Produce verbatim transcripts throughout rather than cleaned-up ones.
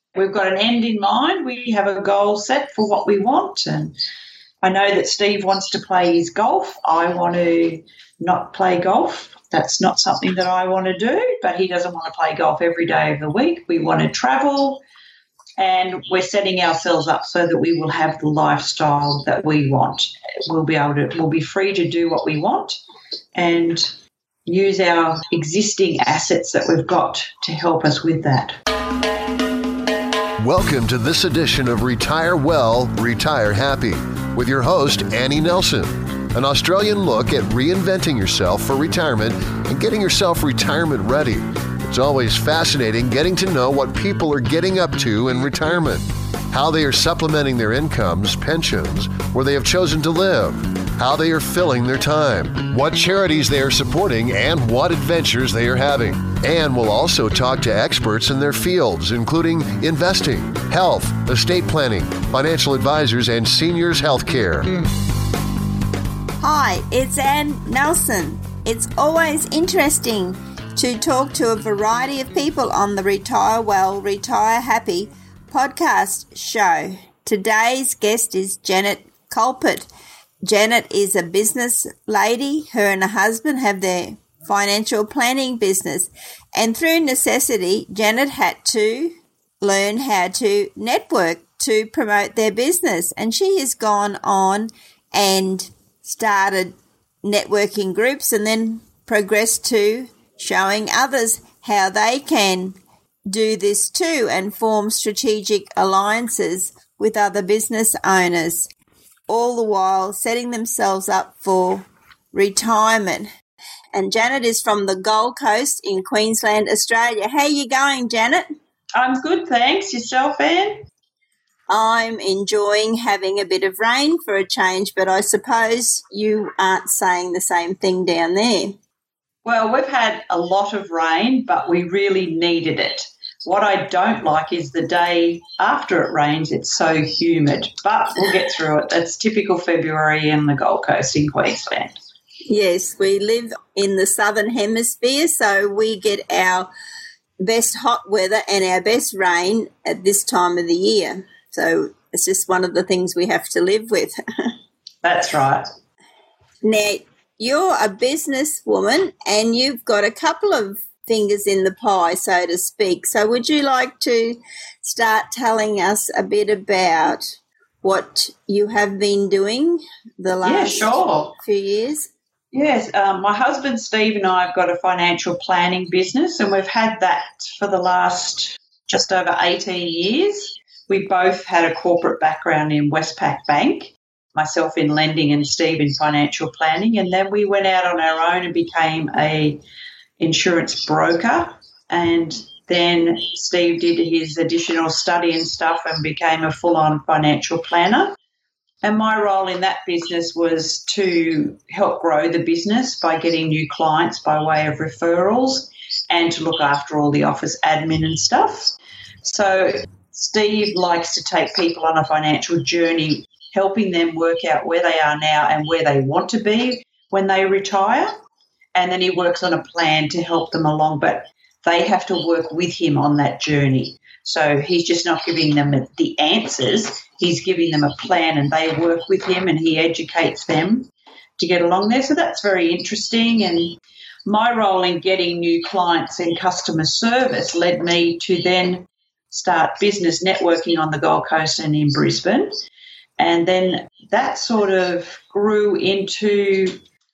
we've got an end in mind. We have a goal set for what we want. And I know that Steve wants to play his golf. I want to not play golf. That's not something that I want to do, but he doesn't want to play golf every day of the week. We want to travel, and we're setting ourselves up so that we will have the lifestyle that we want. We'll be able to, we'll be free to do what we want and use our existing assets that we've got to help us with that. Welcome to this edition of Retire Well, Retire Happy with your host, Annie Nelson. An Australian look at reinventing yourself for retirement and getting yourself retirement ready. It's always fascinating getting to know what people are getting up to in retirement, how they are supplementing their incomes, pensions, where they have chosen to live, how they are filling their time, what charities they are supporting, and what adventures they are having. And we'll also talk to experts in their fields, including investing, health, estate planning, financial advisors, and seniors health care. Hi, it's Ann Nelson. It's always interesting to talk to a variety of people on the Retire Well, Retire Happy podcast show. Today's guest is Janet Colpert. Janet is a business lady. Her and her husband have their financial planning business, and through necessity, Janet had to learn how to network to promote their business, and she has gone on and started networking groups and then progressed to showing others how they can do this too and form strategic alliances with other business owners, all the while setting themselves up for retirement. And Janet is from the Gold Coast in Queensland, Australia. How are you going, Janet? I'm good, thanks. Yourself, Anne? I'm enjoying having a bit of rain for a change, but I suppose you aren't saying the same thing down there. Well, we've had a lot of rain, but we really needed it. What I don't like is the day after it rains, it's so humid, but we'll get through it. That's typical February in the Gold Coast in Queensland. Yes, we live in the southern hemisphere, so we get our best hot weather and our best rain at this time of the year. So it's just one of the things we have to live with. That's right. Now, you're a businesswoman and you've got a couple of fingers in the pie, so to speak. So would you like to start telling us a bit about what you have been doing the last yeah, sure. few years? Yes, um, my husband Steve and I have got a financial planning business, and we've had that for the last just over eighteen years. We both had a corporate background in Westpac Bank, myself in lending and Steve in financial planning, and then we went out on our own and became a insurance broker, and then Steve did his additional study and stuff and became a full-on financial planner. And my role in that business was to help grow the business by getting new clients by way of referrals and to look after all the office admin and stuff. So Steve likes to take people on a financial journey, helping them work out where they are now and where they want to be when they retire. And then he works on a plan to help them along, but they have to work with him on that journey. So he's just not giving them the answers. He's giving them a plan and they work with him and he educates them to get along there. So that's very interesting. And my role in getting new clients in customer service led me to then start business networking on the Gold Coast and in Brisbane. And then that sort of grew into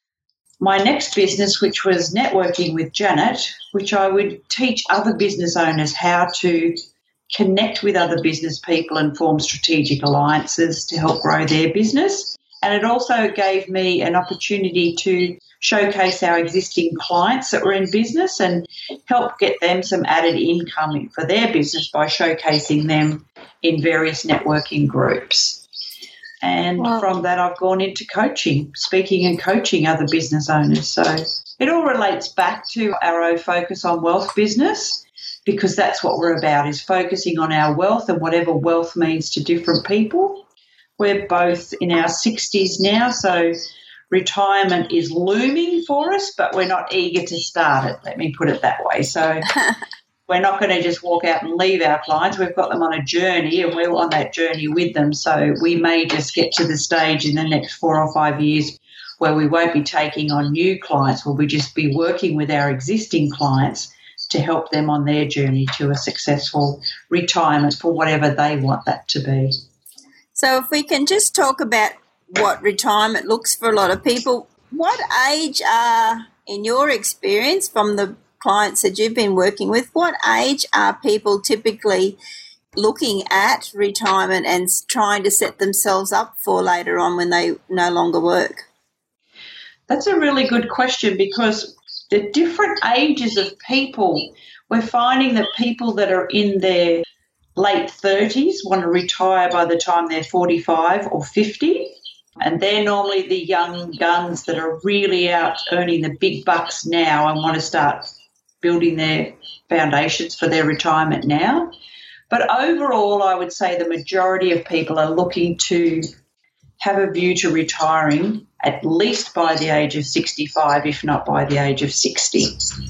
my next business, which was networking with Janet, which I would teach other business owners how to connect with other business people and form strategic alliances to help grow their business. And it also gave me an opportunity to showcase our existing clients that were in business and help get them some added income for their business by showcasing them in various networking groups. And wow. From that, I've gone into coaching, speaking and coaching other business owners. So it all relates back to our own focus on wealth business, because that's what we're about, is focusing on our wealth and whatever wealth means to different people. We're both in our sixties now, so retirement is looming for us, but we're not eager to start it, let me put it that way. So we're not going to just walk out and leave our clients. We've got them on a journey and we're on that journey with them. So we may just get to the stage in the next four or five years where we won't be taking on new clients. We'll be just be working with our existing clients to help them on their journey to a successful retirement for whatever they want that to be. So if we can just talk about what retirement looks for a lot of people, what age are, in your experience from the clients that you've been working with, what age are people typically looking at retirement and trying to set themselves up for later on when they no longer work? That's a really good question, because the different ages of people, we're finding that people that are in their late thirties want to retire by the time they're forty-five or fifty. And they're normally the young guns that are really out earning the big bucks now and want to start building their foundations for their retirement now. But overall, I would say the majority of people are looking to have a view to retiring at least by the age of sixty-five, if not by the age of sixty.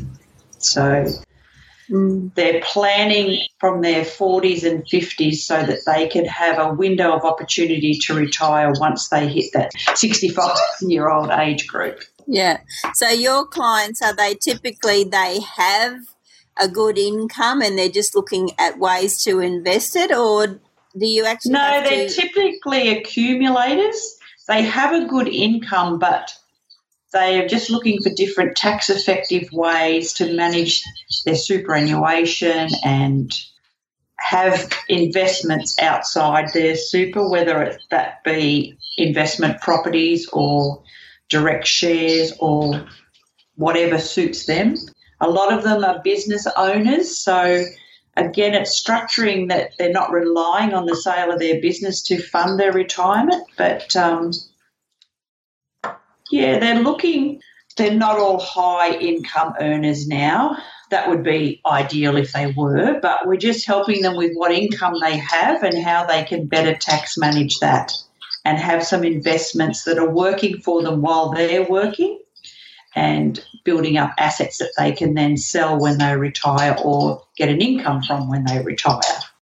So mm. they're planning from their forties and fifties so that they can have a window of opportunity to retire once they hit that sixty-five-year-old age group. Yeah. So your clients, are they typically they have a good income and they're just looking at ways to invest it, or do you actually No, have they're to... typically accumulators. They have a good income, but they are just looking for different tax-effective ways to manage their superannuation and have investments outside their super, whether it, that be investment properties or direct shares or whatever suits them. A lot of them are business owners, so again, it's structuring that they're not relying on the sale of their business to fund their retirement, but um, yeah, they're looking, they're not all high income earners now. That would be ideal if they were, but we're just helping them with what income they have and how they can better tax manage that and have some investments that are working for them while they're working and building up assets that they can then sell when they retire or get an income from when they retire.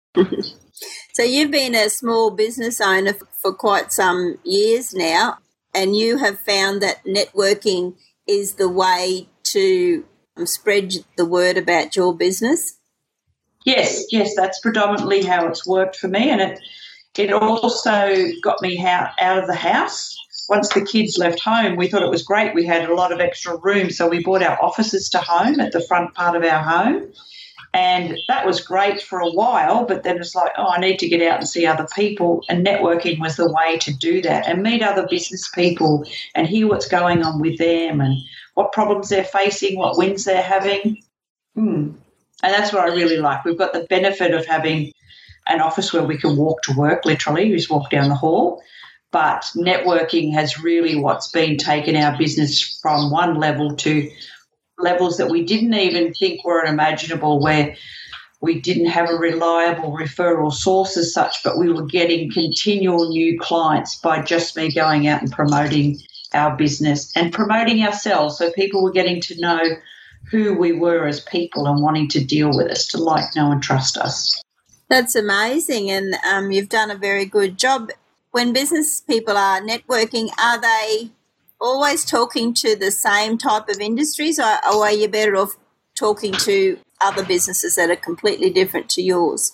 So you've been a small business owner for quite some years now, and you have found that networking is the way to spread the word about your business? Yes, yes, that's predominantly how it's worked for me, and it it also got me out, out of the house. Once the kids left home, we thought it was great. We had a lot of extra room, so we bought our offices to home at the front part of our home, and that was great for a while, but then it's like, oh, I need to get out and see other people, and networking was the way to do that and meet other business people and hear what's going on with them and what problems they're facing, what wins they're having. Hmm. And that's what I really like. We've got the benefit of having an office where we can walk to work, literally, we just walk down the hall. But networking has really what's been taken our business from one level to levels that we didn't even think were imaginable, where we didn't have a reliable referral source as such, but we were getting continual new clients by just me going out and promoting our business and promoting ourselves. So people were getting to know who we were as people and wanting to deal with us, to like, know and trust us. That's amazing, and um, you've done a very good job. When business people are networking, are they always talking to the same type of industries, or, or are you better off talking to other businesses that are completely different to yours?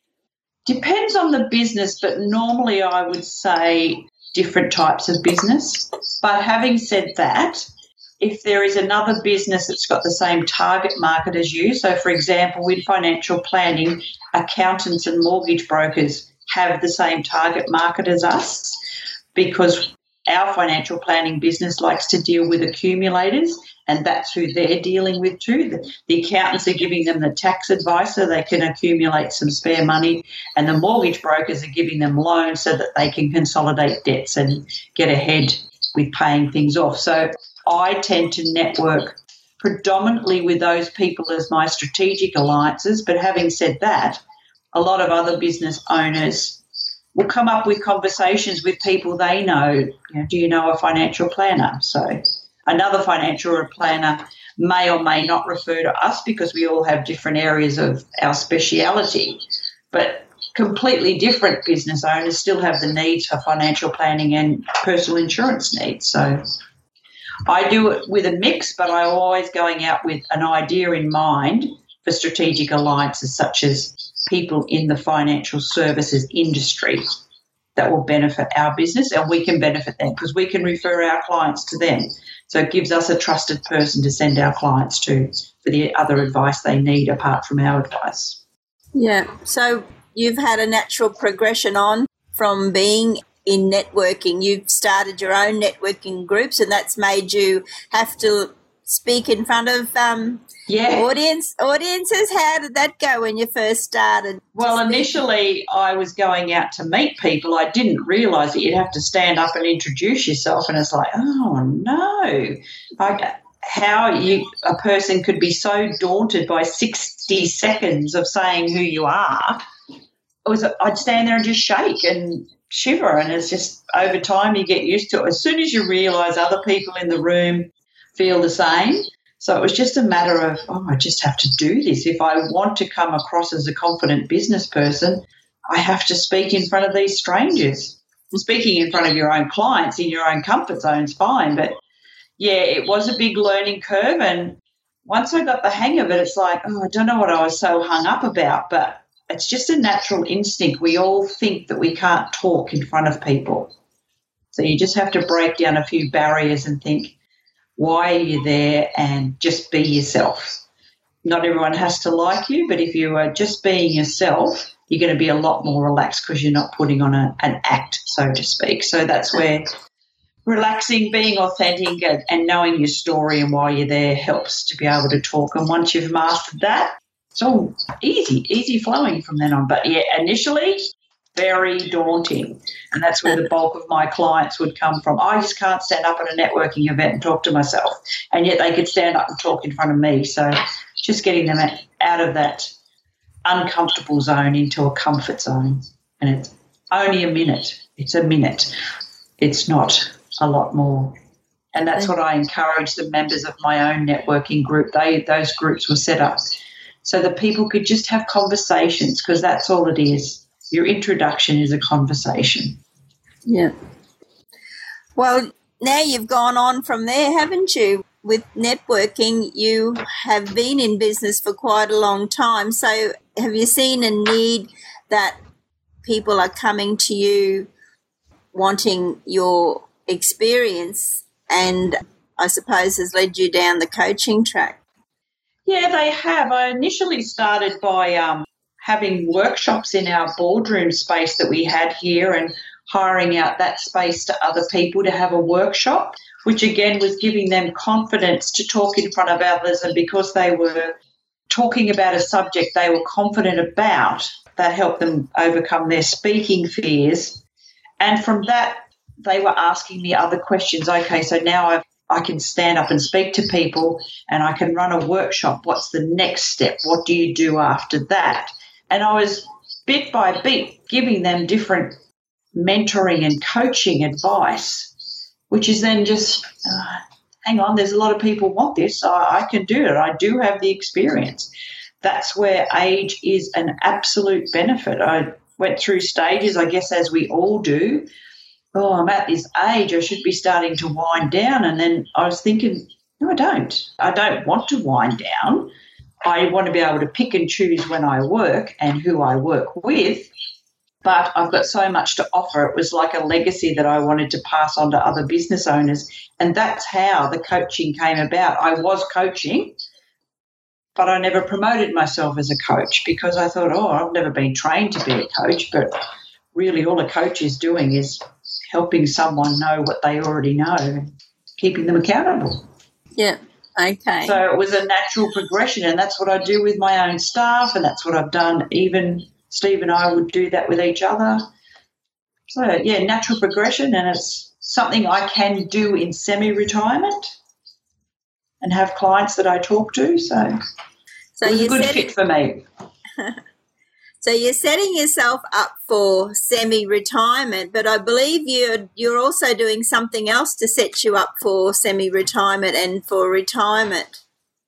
Depends on the business, but normally I would say different types of business. But having said that, if there is another business that's got the same target market as you, so for example, with financial planning, accountants and mortgage brokers have the same target market as us, because our financial planning business likes to deal with accumulators, and that's who they're dealing with too. The, the accountants are giving them the tax advice so they can accumulate some spare money, and the mortgage brokers are giving them loans so that they can consolidate debts and get ahead with paying things off. So I tend to network predominantly with those people as my strategic alliances, but having said that, a lot of other business owners will come up with conversations with people they know. You know, do you know a financial planner? So another financial planner may or may not refer to us because we all have different areas of our speciality. But completely different business owners still have the needs for financial planning and personal insurance needs. So I do it with a mix, but I'm always going out with an idea in mind for strategic alliances such as people in the financial services industry that will benefit our business, and we can benefit them because we can refer our clients to them. So it gives us a trusted person to send our clients to for the other advice they need apart from our advice. Yeah. So you've had a natural progression on from being in networking. You've started your own networking groups, and that's made you have to speak in front of um, yeah. audience audiences. How did that go when you first started? Well, initially I was going out to meet people. I didn't realise that you'd have to stand up and introduce yourself, and it's like, oh, no. Like how you a person could be so daunted by sixty seconds of saying who you are. It was, I'd stand there and just shake and shiver, and it's just over time you get used to it. As soon as you realise other people in the room feel the same. So it was just a matter of, oh, I just have to do this. If I want to come across as a confident business person, I have to speak in front of these strangers. Speaking in front of your own clients in your own comfort zone is fine, but, yeah, it was a big learning curve, and once I got the hang of it, it's like, oh, I don't know what I was so hung up about, but it's just a natural instinct. We all think that we can't talk in front of people. So you just have to break down a few barriers and think, why are you there, and just be yourself. Not everyone has to like you, but if you are just being yourself, you're going to be a lot more relaxed because you're not putting on a, an act, so to speak. So that's where relaxing, being authentic and, and knowing your story and why you're there helps to be able to talk. And once you've mastered that, it's all easy, easy flowing from then on. But, yeah, initially very daunting, and that's where the bulk of my clients would come from. I just can't stand up at a networking event and talk to myself, and yet they could stand up and talk in front of me. So just getting them out of that uncomfortable zone into a comfort zone, and it's only a minute. It's a minute. It's not a lot more. And that's what I encourage the members of my own networking group. They those groups were set up so that people could just have conversations, because that's all it is. Your introduction is a conversation. Yeah. Well, now you've gone on from there, haven't you? With networking, you have been in business for quite a long time. So have you seen a need that people are coming to you wanting your experience, and I suppose has led you down the coaching track? Yeah, they have. I initially started by um, having workshops in our boardroom space that we had here and hiring out that space to other people to have a workshop, which again was giving them confidence to talk in front of others. And because they were talking about a subject they were confident about, that helped them overcome their speaking fears. And from that, they were asking me other questions. Okay, so now I've I can stand up and speak to people and I can run a workshop. What's the next step? What do you do after that? And I was bit by bit giving them different mentoring and coaching advice, which is then just, uh, hang on, there's a lot of people want this. I, I can do it. I do have the experience. That's where age is an absolute benefit. I went through stages, I guess, as we all do. Oh, I'm at this age, I should be starting to wind down. And then I was thinking, no, I don't. I don't want to wind down. I want to be able to pick and choose when I work and who I work with. But I've got so much to offer. It was like a legacy that I wanted to pass on to other business owners. And that's how the coaching came about. I was coaching, but I never promoted myself as a coach because I thought, oh, I've never been trained to be a coach. But really all a coach is doing is helping someone know what they already know and keeping them accountable. Yeah, okay. So it was a natural progression, and that's what I do with my own staff, and that's what I've done. Even Steve and I would do that with each other. So, yeah, natural progression, and it's something I can do in semi-retirement and have clients that I talk to. So, so it was a good fit it- for me. So you're setting yourself up for semi-retirement, but I believe you're you're also doing something else to set you up for semi-retirement and for retirement.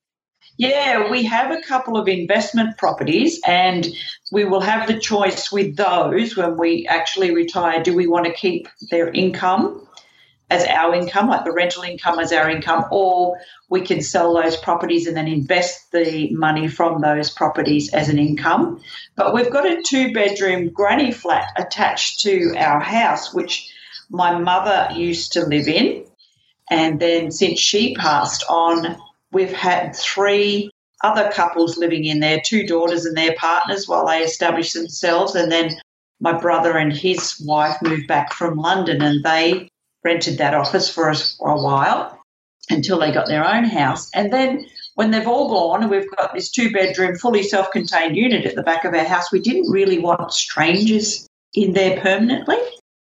Yeah, we have a couple of investment properties, and we will have the choice with those when we actually retire. Do we want to keep their income as our income, like the rental income as our income, or we can sell those properties and then invest the money from those properties as an income? But we've got a two-bedroom granny flat attached to our house, which my mother used to live in, and then since she passed on, we've had three other couples living in there, two daughters and their partners while they established themselves. And then my brother and his wife moved back from London, and they rented that office for us for a while until they got their own house. And then when they've all gone, we've got this two-bedroom, fully self-contained unit at the back of our house. We didn't really want strangers in there permanently.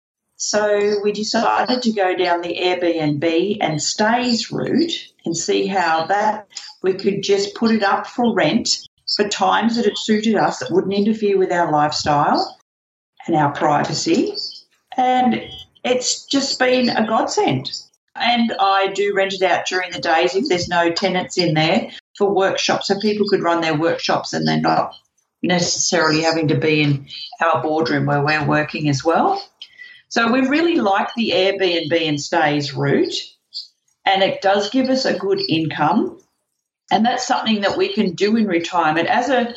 So we decided to go down the Airbnb and stays route and see how that we could just put it up for rent for times that it suited us, that wouldn't interfere with our lifestyle and our privacy. And it's just been a godsend. And I do rent it out during the days if there's no tenants in there for workshops, so people could run their workshops and they're not necessarily having to be in our boardroom where we're working as well. So we really like the Airbnb and stays route, and it does give us a good income, and that's something that we can do in retirement. As a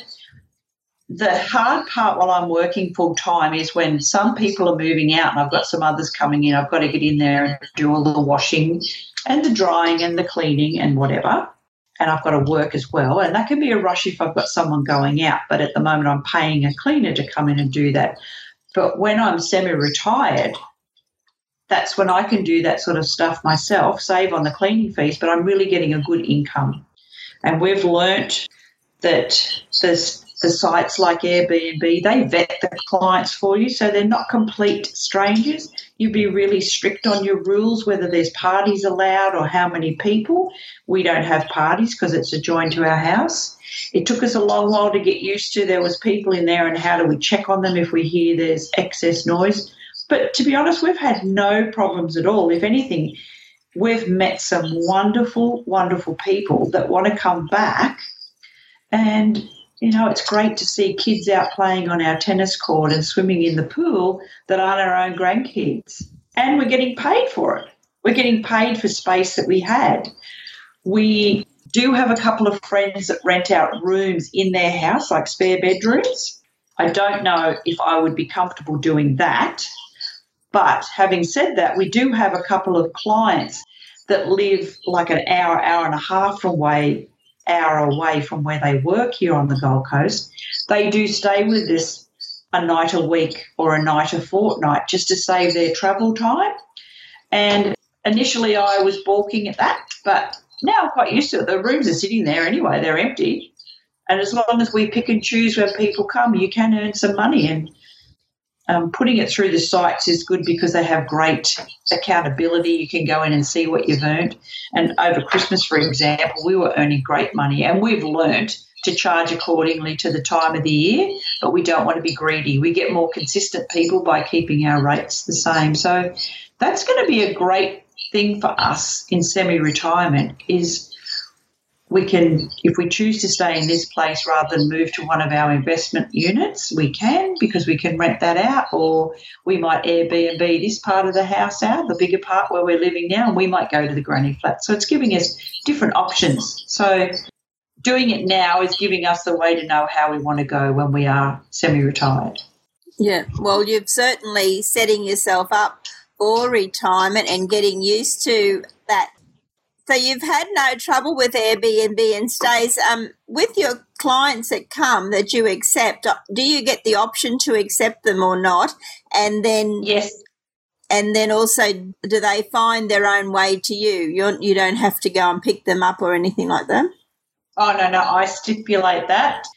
the hard part while I'm working full time is when some people are moving out and I've got some others coming in. I've got to get in there and do all the washing and the drying and the cleaning and whatever, and I've got to work as well, and that can be a rush if I've got someone going out, but at the moment I'm paying a cleaner to come in and do that. But when I'm semi-retired, that's when I can do that sort of stuff myself, save on the cleaning fees, but I'm really getting a good income. And we've learnt that there's the sites like Airbnb, they vet the clients for you, so they're not complete strangers. You be really strict on your rules, whether there's parties allowed or how many people. We don't have parties because it's adjoined to our house. It took us a long while to get used to. There was people in there, and how do we check on them if we hear there's excess noise? But to be honest, we've had no problems at all. If anything, we've met some wonderful, wonderful people that want to come back. And, you know, it's great to see kids out playing on our tennis court and swimming in the pool that aren't our own grandkids. And we're getting paid for it. We're getting paid for space that we had. We do have a couple of friends that rent out rooms in their house, like spare bedrooms. I don't know if I would be comfortable doing that. But having said that, we do have a couple of clients that live like an hour, hour and a half away, hour away from where they work here on the Gold Coast. They do stay with us a night a week or a night a fortnight just to save their travel time. And initially I was balking at that, but now I'm quite used to it. The rooms are sitting there anyway, they're empty. And as long as we pick and choose when people come, you can earn some money. And um, putting it through the sites is good because they have great accountability. You can go in and see what you've earned. And over Christmas, for example, we were earning great money, and we've learnt to charge accordingly to the time of the year, but we don't want to be greedy. We get more consistent people by keeping our rates the same. So that's going to be a great thing for us in semi-retirement is we can, if we choose to stay in this place rather than move to one of our investment units, we can because we can rent that out, or we might Airbnb this part of the house out, the bigger part where we're living now, and we might go to the granny flat. So it's giving us different options. So doing it now is giving us the way to know how we want to go when we are semi-retired. Yeah, well, you've certainly setting yourself up for retirement and getting used to that. So you've had no trouble with Airbnb and stays. Um, with your clients that come that you accept, do you get the option to accept them or not? And then yes, and then also, do they find their own way to you? You you don't have to go and pick them up or anything like that. Oh no, no, I stipulate that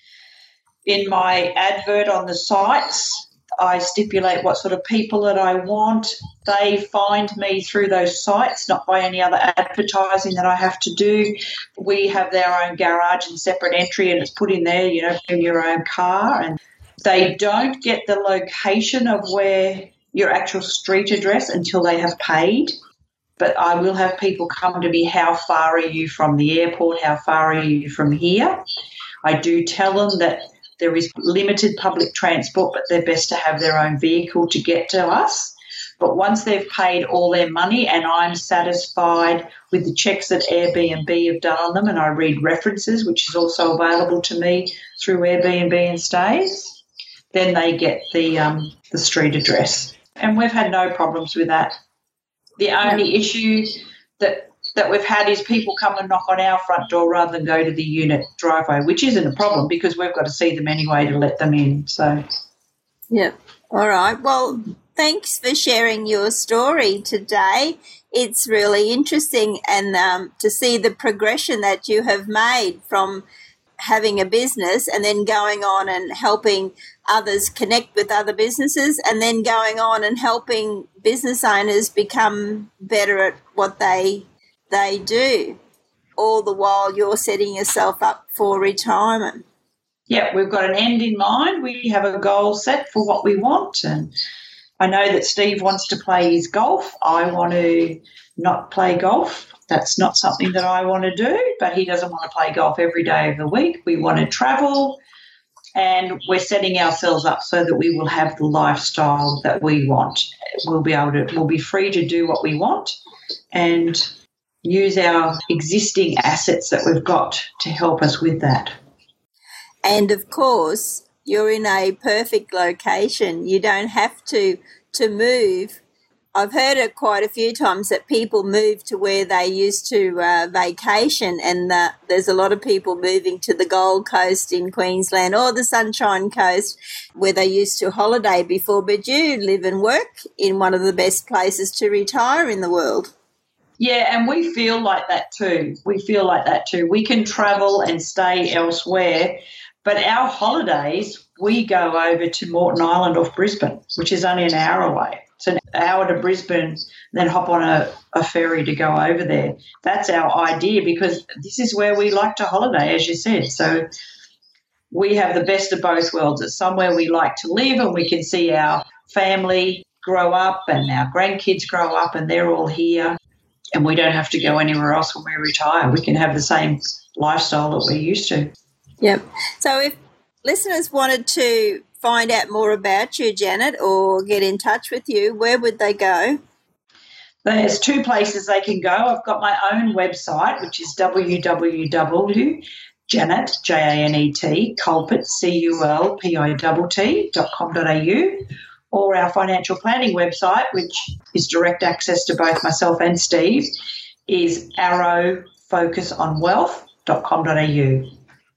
in my advert on the sites. I stipulate what sort of people that I want. They find me through those sites, not by any other advertising that I have to do. We have their own garage and separate entry, and it's put in there, you know, in your own car. And they don't get the location of where your actual street address until they have paid. But I will have people come to me, how far are you from the airport? How far are you from here? I do tell them that there is limited public transport, but they're best to have their own vehicle to get to us. But once they've paid all their money and I'm satisfied with the checks that Airbnb have done on them, and I read references, which is also available to me through Airbnb and Stays, then they get the um, the street address. And we've had no problems with that. The only issue that that we've had is people come and knock on our front door rather than go to the unit driveway, which isn't a problem because we've got to see them anyway to let them in. So, yeah. All right. Well, thanks for sharing your story today. It's really interesting and um, to see the progression that you have made from having a business and then going on and helping others connect with other businesses and then going on and helping business owners become better at what they they do, all the while you're setting yourself up for retirement. Yeah, we've got an end in mind. We have a goal set for what we want, and I know that Steve wants to play his golf. I want to not play golf. That's not something that I want to do, but he doesn't want to play golf every day of the week. We want to travel, and we're setting ourselves up so that we will have the lifestyle that we want. We'll be able to, we'll be free to do what we want and use our existing assets that we've got to help us with that. And, of course, you're in a perfect location. You don't have to to move. I've heard it quite a few times that people move to where they used to uh, vacation, and uh, there's a lot of people moving to the Gold Coast in Queensland or the Sunshine Coast where they used to holiday before, but you live and work in one of the best places to retire in the world. Yeah, and we feel like that too. We feel like that too. We can travel and stay elsewhere, but our holidays, we go over to Moreton Island off Brisbane, which is only an hour away. It's an hour to Brisbane, then hop on a, a ferry to go over there. That's our idea because this is where we like to holiday, as you said. So we have the best of both worlds. It's somewhere we like to live and we can see our family grow up and our grandkids grow up and they're all here, and we don't have to go anywhere else when we retire. We can have the same lifestyle that we're used to. Yep. So if listeners wanted to find out more about you, Janet, or get in touch with you, where would they go? There's two places they can go. I've got my own website, which is w w w dot janet, J A N E T, Culpit, C U L P I T T, dot com dot a u, or our financial planning website, which is direct access to both myself and Steve, is arrow focus on wealth dot com dot a u.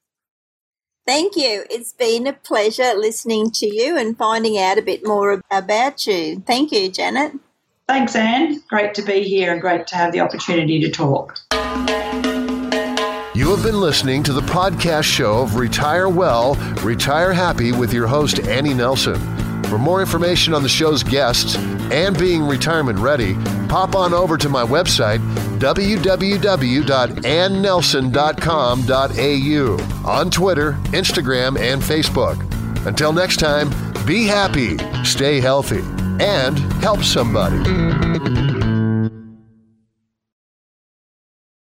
Thank you. It's been a pleasure listening to you and finding out a bit more about you. Thank you, Janet. Thanks, Anne. Great to be here and great to have the opportunity to talk. You have been listening to the podcast show of Retire Well, Retire Happy with your host, Annie Nelson. For more information on the show's guests and being retirement ready, pop on over to my website, w w w dot ann nelson dot com dot a u, on Twitter, Instagram, and Facebook. Until next time, be happy, stay healthy, and help somebody.